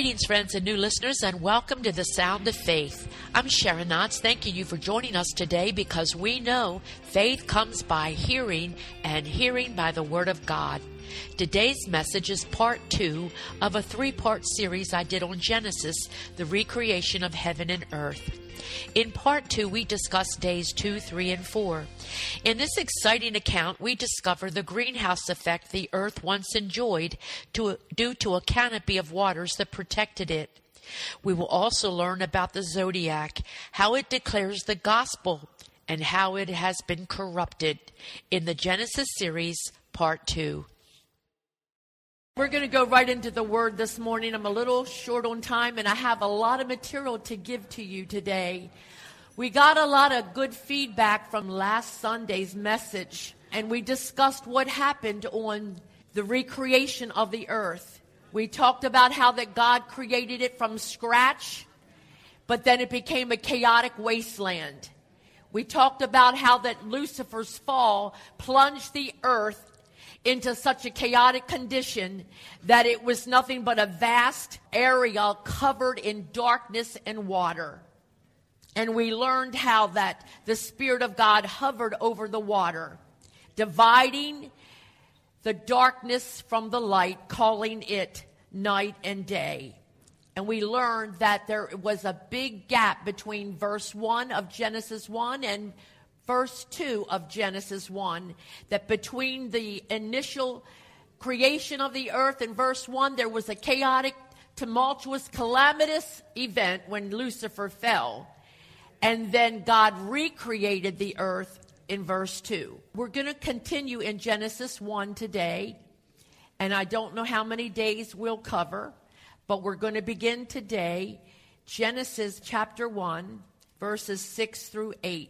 Greetings, friends and new listeners, and welcome to the Sound of Faith. I'm Sharon Knotts, thanking you for joining us today because we know faith comes by hearing and hearing by the Word of God. Today's message is part 2 of a 3-part series I did on Genesis, the recreation of heaven and earth. In part 2, we discuss days 2, 3, and 4. In this exciting account, we discover the greenhouse effect the earth once enjoyed due to a canopy of waters that protected it. We will also learn about the zodiac, how it declares the gospel, and how it has been corrupted in the Genesis series, part 2. We're going to go right into the Word this morning. I'm a little short on time, and I have a lot of material to give to you today. We got a lot of good feedback from last Sunday's message, and we discussed what happened on the recreation of the earth. We talked about how that God created it from scratch, but then it became a chaotic wasteland. We talked about how that Lucifer's fall plunged the earth into such a chaotic condition that it was nothing but a vast area covered in darkness and water. And we learned how that the Spirit of God hovered over the water, dividing the darkness from the light, calling it night and day. And we learned that there was a big gap between verse 1 of Genesis 1 and verse 2 of Genesis 1, that between the initial creation of the earth and verse 1, there was a chaotic, tumultuous, calamitous event when Lucifer fell. And then God recreated the earth in verse 2. We're going to continue in Genesis 1 today, and I don't know how many days we'll cover, but we're going to begin today, Genesis chapter 1, verses 6 through 8.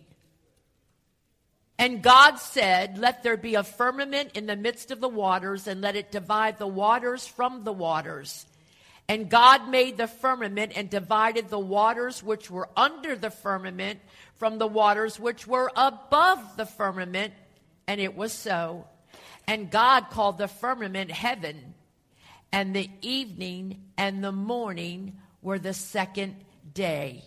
And God said, "Let there be a firmament in the midst of the waters, and let it divide the waters from the waters. And God made the firmament and divided the waters which were under the firmament from the waters which were above the firmament. And it was so. And God called the firmament heaven. And the evening and the morning were the second day."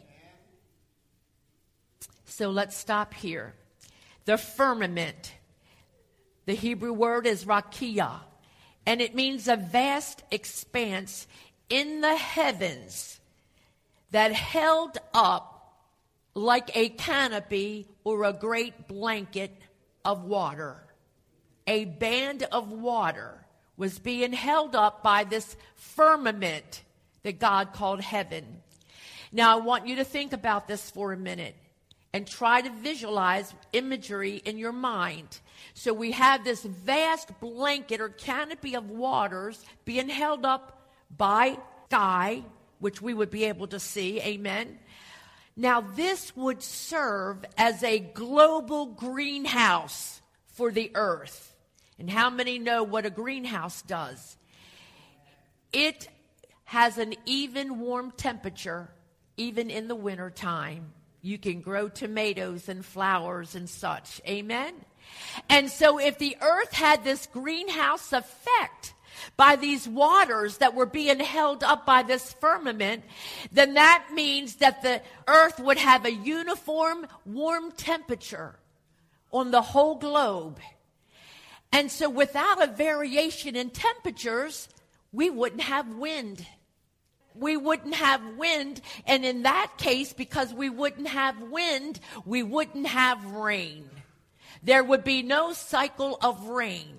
So let's stop here. The firmament, the Hebrew word is rakia, and it means a vast expanse in the heavens that held up like a canopy or a great blanket of water. A band of water was being held up by this firmament that God called heaven. Now, I want you to think about this for a minute and try to visualize imagery in your mind. So we have this vast blanket or canopy of waters being held up by sky, which we would be able to see, amen. Now this would serve as a global greenhouse for the earth. And how many know what a greenhouse does? It has an even warm temperature, even in the winter time. You can grow tomatoes and flowers and such. Amen? And so if the earth had this greenhouse effect by these waters that were being held up by this firmament, then that means that the earth would have a uniform warm temperature on the whole globe. And so without a variation in temperatures, we wouldn't have wind. We wouldn't have wind, and in that case, because we wouldn't have wind, we wouldn't have rain. There would be no cycle of rain.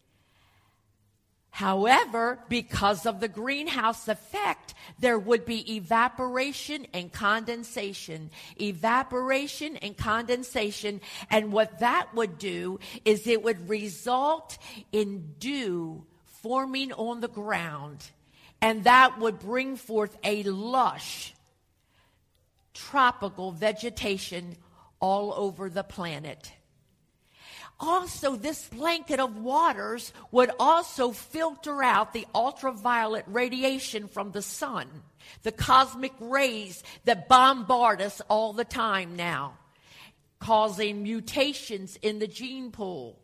However, because of the greenhouse effect, there would be evaporation and condensation. Evaporation and condensation, and what that would do is it would result in dew forming on the ground. And that would bring forth a lush, tropical vegetation all over the planet. Also, this blanket of waters would also filter out the ultraviolet radiation from the sun, the cosmic rays that bombard us all the time now, causing mutations in the gene pool,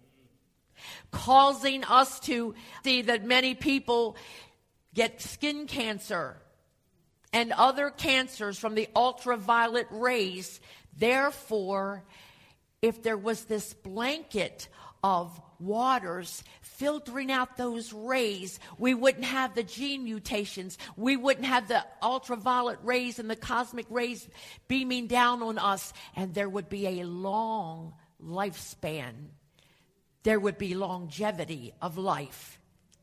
causing us to see that many people get skin cancer and other cancers from the ultraviolet rays. Therefore, if there was this blanket of waters filtering out those rays, we wouldn't have the gene mutations. We wouldn't have the ultraviolet rays and the cosmic rays beaming down on us. And there would be a long lifespan. There would be longevity of life.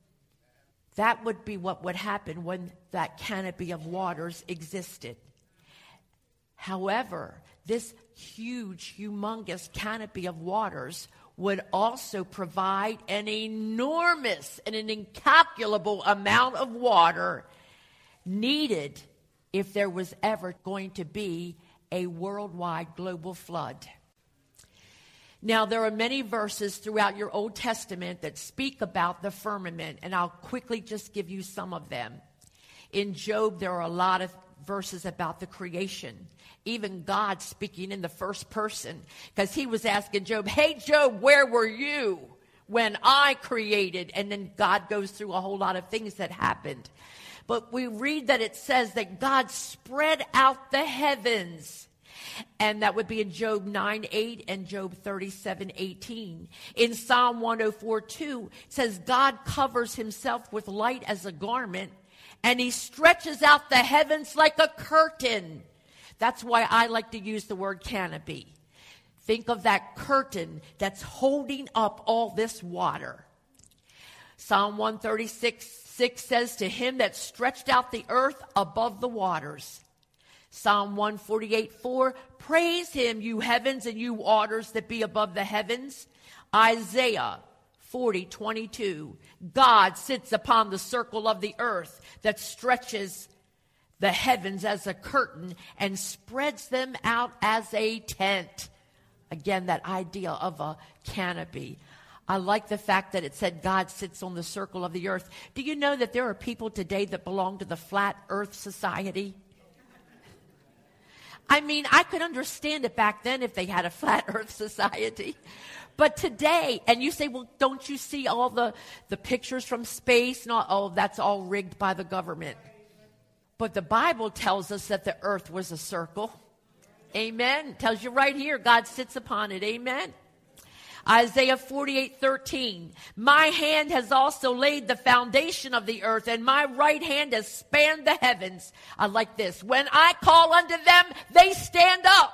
That would be what would happen when that canopy of waters existed. However, this huge, humongous canopy of waters would also provide an enormous and an incalculable amount of water needed if there was ever going to be a worldwide global flood. Now, there are many verses throughout your Old Testament that speak about the firmament, and I'll quickly just give you some of them. In Job, there are a lot of verses about the creation. Even God speaking in the first person, because he was asking Job, hey, Job, where were you when I created? And then God goes through a whole lot of things that happened. But we read that it says that God spread out the heavens. And that would be in Job 9:8 and Job 37:18. In Psalm 104:2, it says God covers himself with light as a garment, and he stretches out the heavens like a curtain. That's why I like to use the word canopy. Think of that curtain that's holding up all this water. Psalm 136:6 says, to him that stretched out the earth above the waters. Psalm 148:4, praise him, you heavens and you waters that be above the heavens. Isaiah 40:22, God sits upon the circle of the earth that stretches the heavens as a curtain and spreads them out as a tent. Again, that idea of a canopy. I like the fact that it said God sits on the circle of the earth. Do you know that there are people today that belong to the Flat Earth Society? I mean, I could understand it back then if they had a Flat Earth Society. But today, and you say, well, don't you see all the pictures from space? And all, oh, that's all rigged by the government. But the Bible tells us that the earth was a circle. Amen. It tells you right here, God sits upon it. Amen. Isaiah 48:13, my hand has also laid the foundation of the earth, and my right hand has spanned the heavens. I like this. When I call unto them, they stand up.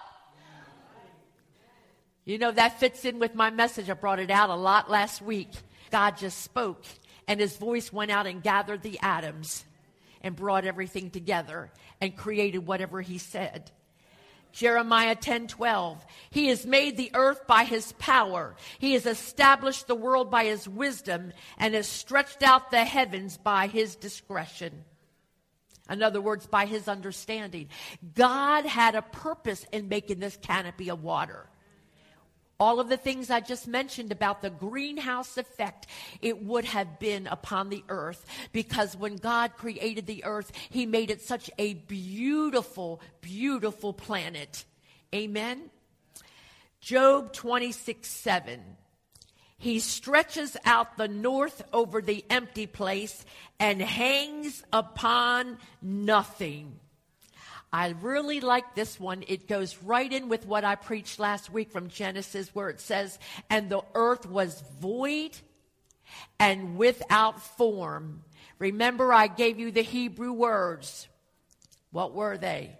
You know, that fits in with my message. I brought it out a lot last week. God just spoke, and his voice went out and gathered the atoms and brought everything together and created whatever he said. Jeremiah 10:12, he has made the earth by his power. He has established the world by his wisdom and has stretched out the heavens by his discretion. In other words, by his understanding. God had a purpose in making this canopy of water. All of the things I just mentioned about the greenhouse effect, it would have been upon the earth, because when God created the earth, he made it such a beautiful, beautiful planet. Amen? Job 26:7. He stretches out the north over the empty place and hangs upon nothing. I really like this one. It goes right in with what I preached last week from Genesis, where it says, and the earth was void and without form. Remember, I gave you the Hebrew words. What were they?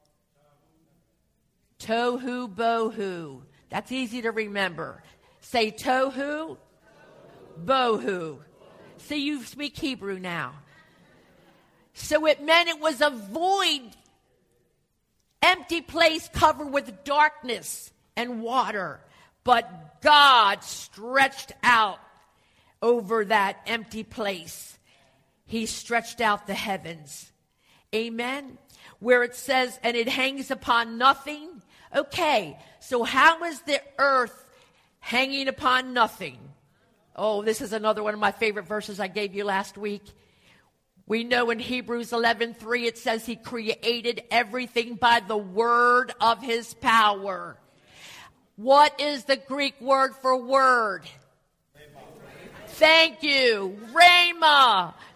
Tohu bohu. That's easy to remember. Say tohu bohu. See, you speak Hebrew now. So it meant it was a void, empty place covered with darkness and water. But God stretched out over that empty place. He stretched out the heavens. Amen. Where it says, and it hangs upon nothing. Okay, so how is the earth hanging upon nothing? Oh, this is another one of my favorite verses I gave you last week. We know in Hebrews 11:3 it says he created everything by the word of his power. What is the Greek word for word? Thank you. Rhema.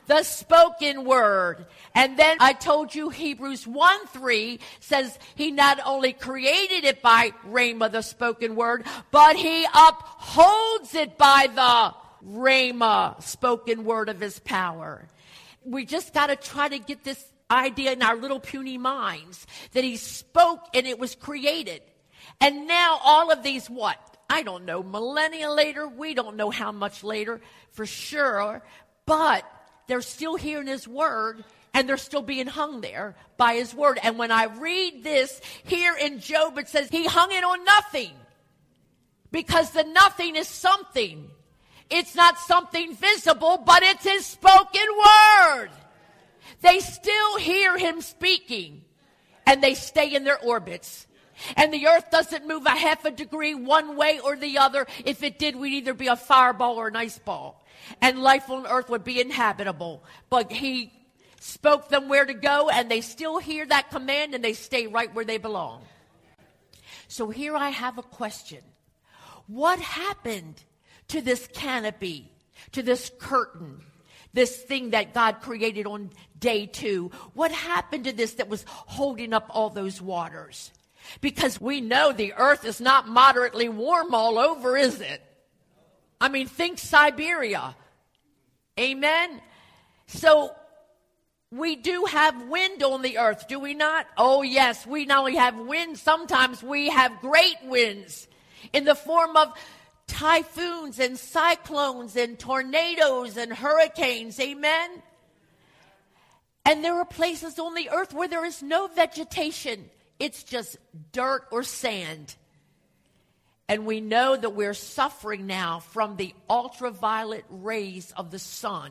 The spoken word. And then I told you Hebrews 1:3 says he not only created it by rhema, the spoken word, but he upholds it by the rhema, spoken word of his power. We just got to try to get this idea in our little puny minds that he spoke and it was created. And now all of these, what? I don't know, millennia later, we don't know how much later for sure, but they're still hearing his word, and they're still being hung there by his word. And when I read this here in Job, it says he hung it on nothing, because the nothing is something. It's not something visible, but it's his spoken word. They still hear him speaking, and they stay in their orbits. And the earth doesn't move a half a degree one way or the other. If it did, we'd either be a fireball or an ice ball. And life on earth would be inhabitable. But he spoke them where to go, and they still hear that command, and they stay right where they belong. So here I have a question. What happened to this canopy, to this curtain, this thing that God created on day 2? What happened to this that was holding up all those waters? Because we know the earth is not moderately warm all over, is it? I mean, think Siberia. Amen? So we do have wind on the earth, do we not? Oh, yes, we not only have wind, sometimes we have great winds in the form of typhoons and cyclones and tornadoes and hurricanes. Amen? And there are places on the earth where there is no vegetation. It's just dirt or sand. And we know that we're suffering now from the ultraviolet rays of the sun.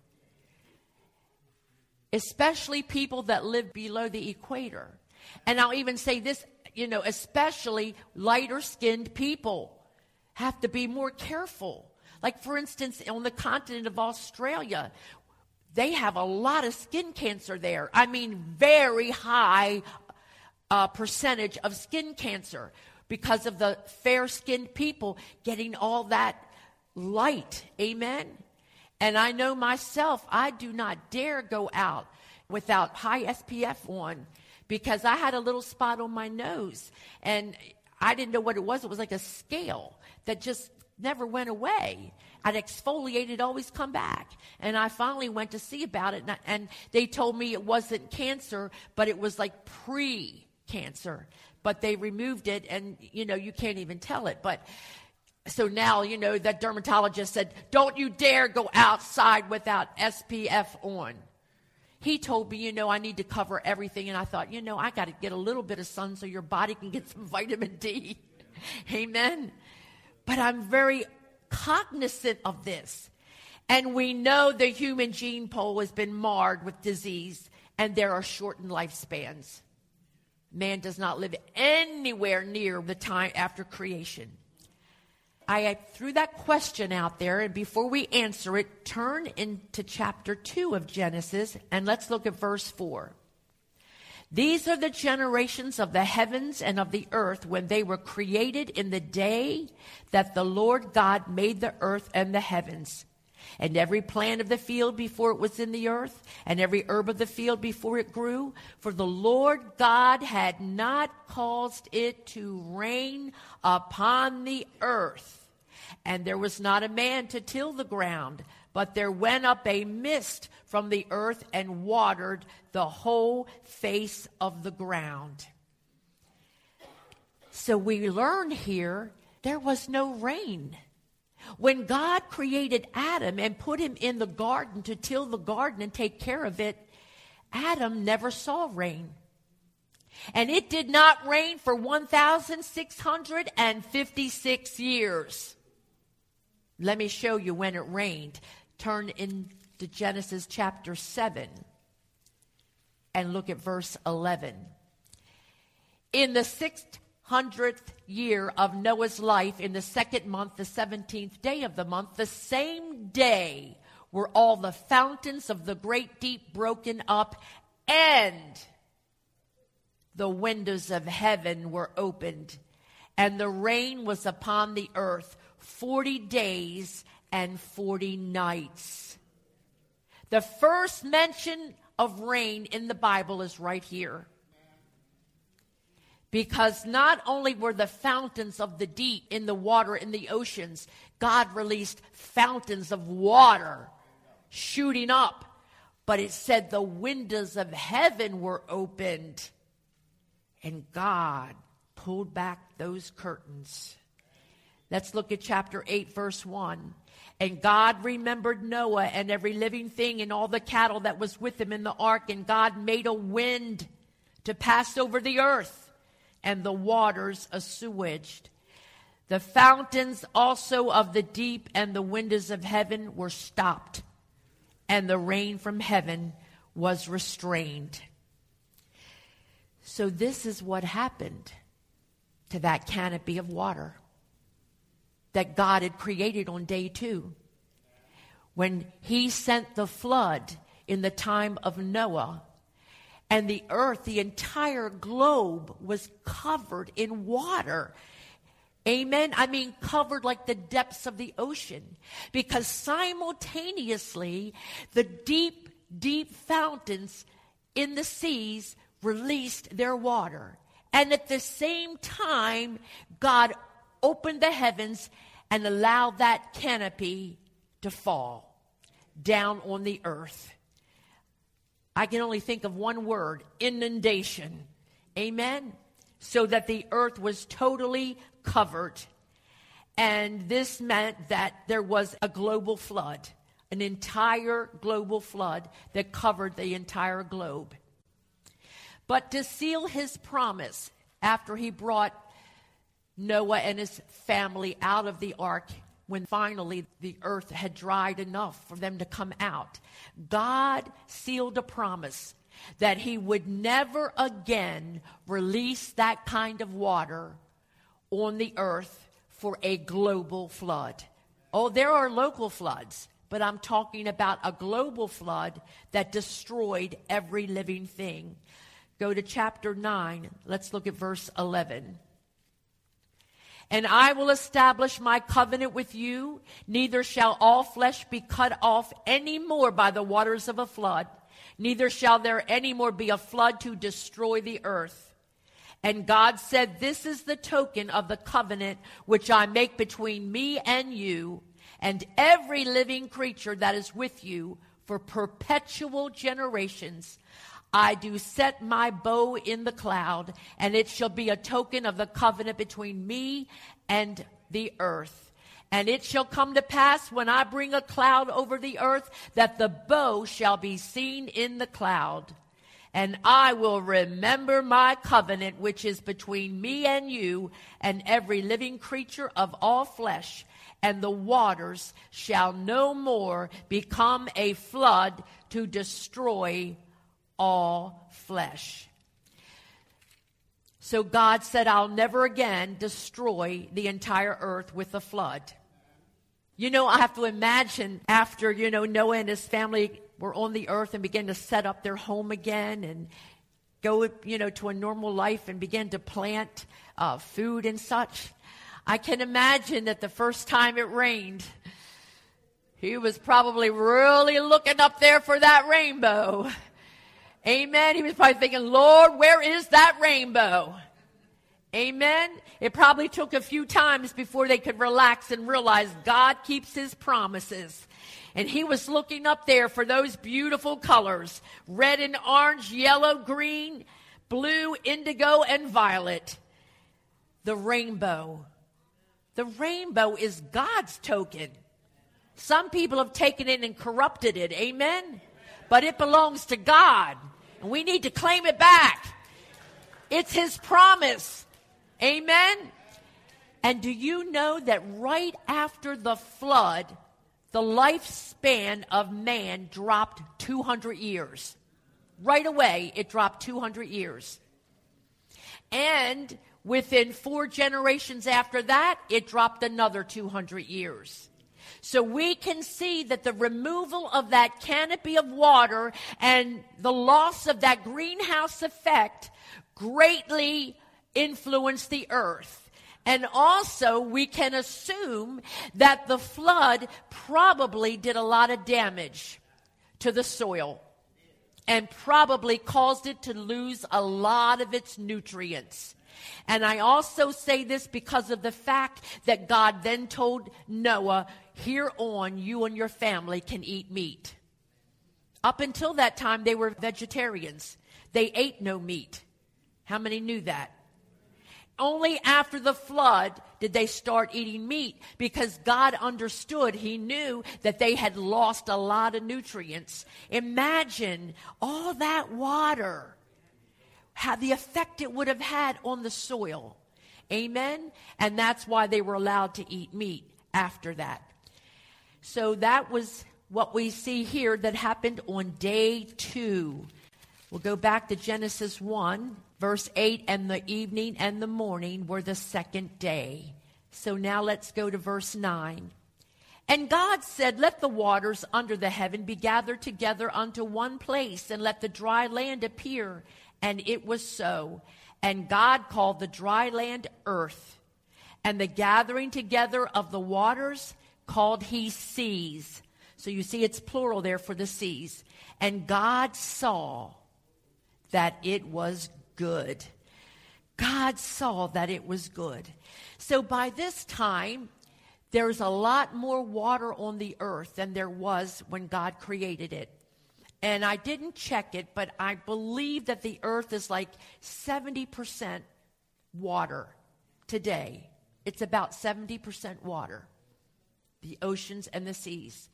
Especially people that live below the equator. And I'll even say this, especially lighter skinned people have to be more careful. Like, for instance, on the continent of Australia, they have a lot of skin cancer there. I mean, very high percentage of skin cancer because of the fair-skinned people getting all that light. Amen? And I know myself, I do not dare go out without high SPF on, because I had a little spot on my nose, and I didn't know what it was. It was like a scale that just never went away. I'd exfoliate, it'd always come back. And I finally went to see about it, and they told me it wasn't cancer, but it was like pre-cancer. But they removed it, and, you can't even tell it. But so now, that dermatologist said, don't you dare go outside without SPF on. He told me, I need to cover everything. And I thought, I got to get a little bit of sun so your body can get some vitamin D. Amen. But I'm very cognizant of this. And we know the human gene pool has been marred with disease, and there are shortened lifespans. Man does not live anywhere near the time after creation. I threw that question out there, and before we answer it, turn into chapter 2 of Genesis, and let's look at verse 4. These are the generations of the heavens and of the earth when they were created in the day that the Lord God made the earth and the heavens, and every plant of the field before it was in the earth, and every herb of the field before it grew. For the Lord God had not caused it to rain upon the earth, and there was not a man to till the ground, but there went up a mist from the earth and watered the whole face of the ground. So we learn here there was no rain. When God created Adam and put him in the garden to till the garden and take care of it, Adam never saw rain. And it did not rain for 1,656 years. Let me show you when it rained. Turn into Genesis chapter 7 and look at verse 11. In the 600th year of Noah's life, in the second month, the 17th day of the month, the same day were all the fountains of the great deep broken up, and the windows of heaven were opened, and the rain was upon the earth 40 days and 40 nights. The first mention of rain in the Bible is right here. Because not only were the fountains of the deep in the water in the oceans, God released fountains of water shooting up. But it said the windows of heaven were opened. And God pulled back those curtains. Let's look at chapter 8, verse 1. And God remembered Noah and every living thing and all the cattle that was with him in the ark. And God made a wind to pass over the earth, and the waters assuaged. The fountains also of the deep and the windows of heaven were stopped, and the rain from heaven was restrained. So this is what happened to that canopy of water that God had created on day 2. When he sent the flood in the time of Noah, and the earth, the entire globe, was covered in water. Amen? I mean, covered like the depths of the ocean. Because simultaneously, the deep, deep fountains in the seas released their water. And at the same time, God opened the heavens and allowed that canopy to fall down on the earth. I can only think of one word: inundation. Amen? So that the earth was totally covered. And this meant that there was a global flood, an entire global flood that covered the entire globe. But to seal his promise, after he brought Noah and his family out of the ark, when finally the earth had dried enough for them to come out, God sealed a promise that he would never again release that kind of water on the earth for a global flood. Oh, there are local floods, but I'm talking about a global flood that destroyed every living thing. Go to chapter 9. Let's look at verse 11. And I will establish my covenant with you. Neither shall all flesh be cut off any more by the waters of a flood. Neither shall there any more be a flood to destroy the earth. And God said, this is the token of the covenant which I make between me and you and every living creature that is with you for perpetual generations. I do set my bow in the cloud, and it shall be a token of the covenant between me and the earth. And it shall come to pass when I bring a cloud over the earth that the bow shall be seen in the cloud. And I will remember my covenant which is between me and you and every living creature of all flesh. And the waters shall no more become a flood to destroy all flesh. So God said, I'll never again destroy the entire earth with a flood. You know, I have to imagine after, Noah and his family were on the earth and began to set up their home again and go, to a normal life and begin to plant food and such. I can imagine that the first time it rained, he was probably really looking up there for that rainbow. Amen. He was probably thinking, Lord, where is that rainbow? Amen. It probably took a few times before they could relax and realize God keeps his promises. And he was looking up there for those beautiful colors: red and orange, yellow, green, blue, indigo, and violet. The rainbow. The rainbow is God's token. Some people have taken it and corrupted it. Amen. But it belongs to God. And we need to claim it back. It's his promise. Amen. And do you know that right after the flood, the lifespan of man dropped 200 years? Right away, it dropped 200 years. And within 4 generations after that, it dropped another 200 years. So we can see that the removal of that canopy of water and the loss of that greenhouse effect greatly influenced the earth. And also we can assume that the flood probably did a lot of damage to the soil and probably caused it to lose a lot of its nutrients. And I also say this because of the fact that God then told Noah, here on, you and your family can eat meat. Up until that time, they were vegetarians. They ate no meat. How many knew that? Only after the flood did they start eating meat, because God understood. He knew that they had lost a lot of nutrients. Imagine all that water, how the effect it would have had on the soil. Amen? And that's why they were allowed to eat meat after that. So that was what we see here that happened on day 2. We'll go back to Genesis 1. Verse 8, and the evening and the morning were the second day. So now let's go to verse 9. And God said, let the waters under the heaven be gathered together unto one place, and let the dry land appear. And it was so. And God called the dry land earth, and the gathering together of the waters called he seas. So you see it's plural there for the seas. And God saw that it was good. God saw that it was good. So by this time, there's a lot more water on the earth than there was when God created it. And I didn't check it, but I believe that the earth is like 70% water today. It's about 70% water, the oceans and the seas.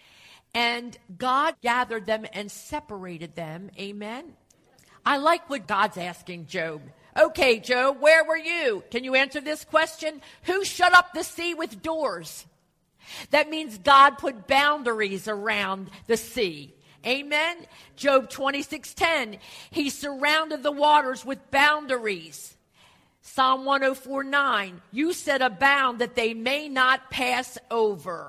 And God gathered them and separated them. Amen. I like what God's asking Job. Okay, Job, where were you? Can you answer this question? Who shut up the sea with doors? That means God put boundaries around the sea. Amen? Job 26:10, he surrounded the waters with boundaries. Psalm 104:9, you set a bound that they may not pass over.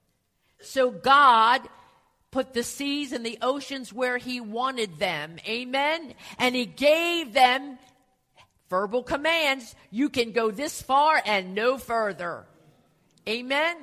So God put the seas and the oceans where he wanted them. Amen? And he gave them verbal commands. You can go this far and no further. Amen?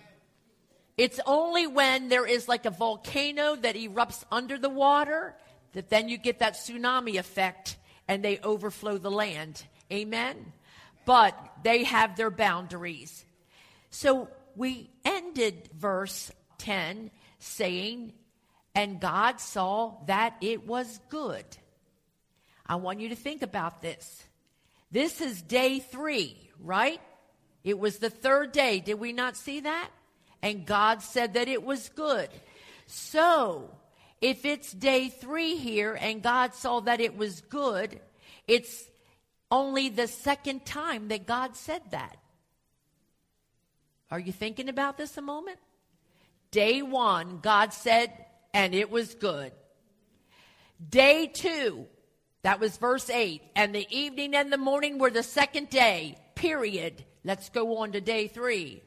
It's only when there is like a volcano that erupts under the water that then you get that tsunami effect and they overflow the land. Amen? But they have their boundaries. So we ended verse 10 saying, and God saw that it was good. I want you to think about this. This is day 3, right? It was the 3rd day. Did we not see that? And God said that it was good. So, if it's day 3 here and God saw that it was good, it's only the 2nd time that God said that. Are you thinking about this a moment? Day 1, God said, and it was good. Day 2, that was verse 8, and the evening and the morning were the 2nd day, period. Let's go on to day 3.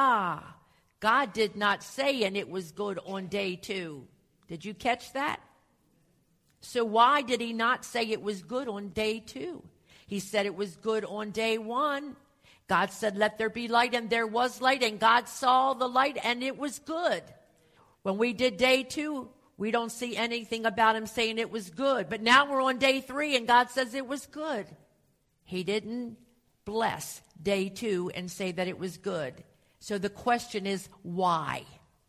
God did not say, and it was good on day 2. Did you catch that? So why did he not say it was good on day 2? He said it was good on day 1. God said, let there be light, and there was light, and God saw the light, and it was good. When we did day 2, we don't see anything about him saying it was good. But now we're on day 3, and God says it was good. He didn't bless day 2 and say that it was good. So the question is, why?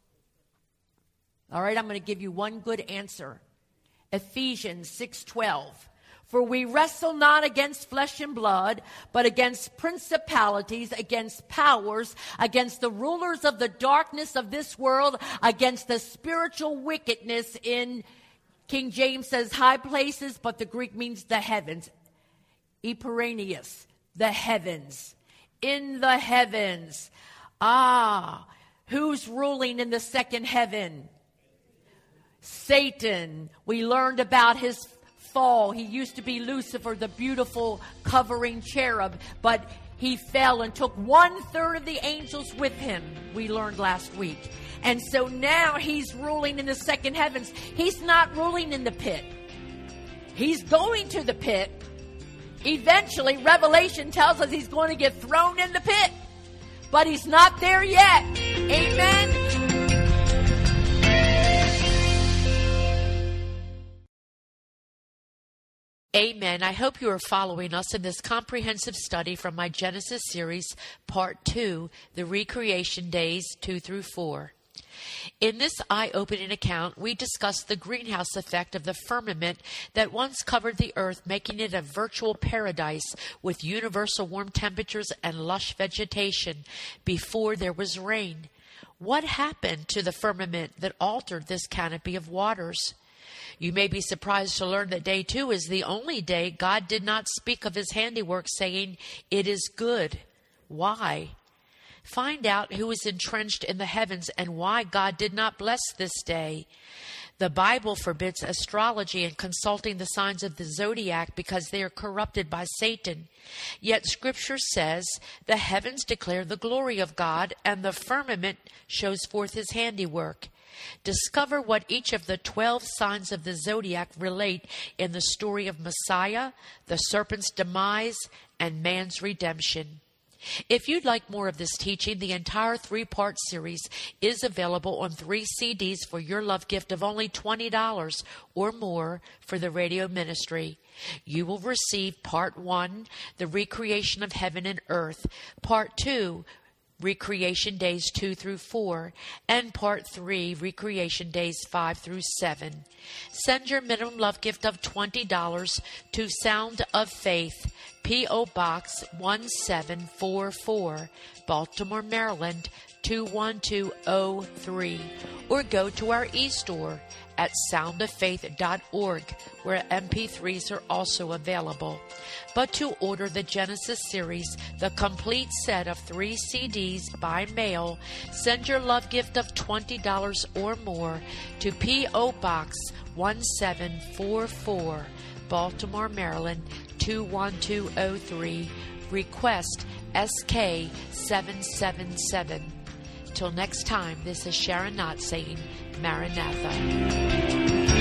All right, I'm going to give you one good answer. Ephesians 6:12. For we wrestle not against flesh and blood, but against principalities, against powers, against the rulers of the darkness of this world, against the spiritual wickedness in, King James says high places, but the Greek means the heavens. Eperanius, the heavens. In the heavens. Who's ruling in the 2nd heaven? Satan. We learned about his fall. He used to be Lucifer, the beautiful covering cherub, but he fell and took 1/3 of the angels with him, we learned last week. And so now he's ruling in the 2nd heavens. He's not ruling in the pit. He's going to the pit. Eventually, Revelation tells us he's going to get thrown in the pit. But he's not there yet. Amen. Amen. I hope you are following us in this comprehensive study from my Genesis series, Part 2, the Recreation Days 2 through 4. In this eye-opening account, we discuss the greenhouse effect of the firmament that once covered the earth, making it a virtual paradise with universal warm temperatures and lush vegetation before there was rain. What happened to the firmament that altered this canopy of waters? You may be surprised to learn that day 2 is the only day God did not speak of his handiwork, saying, "It is good." Why? Find out who is entrenched in the heavens and why God did not bless this day. The Bible forbids astrology and consulting the signs of the zodiac because they are corrupted by Satan. Yet Scripture says the heavens declare the glory of God and the firmament shows forth his handiwork. Discover what each of the 12 signs of the zodiac relate in the story of Messiah, the serpent's demise, and man's redemption. If you'd like more of this teaching, the entire 3-part series is available on 3 CDs for your love gift of only $20 or more for the radio ministry. You will receive Part 1, the recreation of heaven and earth, Part 2, Recreation Days 2 through 4, and Part 3, Recreation Days 5 through 7. Send your minimum love gift of $20 to Sound of Faith, P.O. Box 1744, Baltimore, Maryland 21203, or go to our e-store at soundoffaith.org, where MP3s are also available. But to order the Genesis series, the complete set of 3 CDs by mail, send your love gift of $20 or more to P.O. Box 1744, Baltimore, Maryland 21203. Request SK 777. Till next time, this is Sharon Knott saying, Maranatha.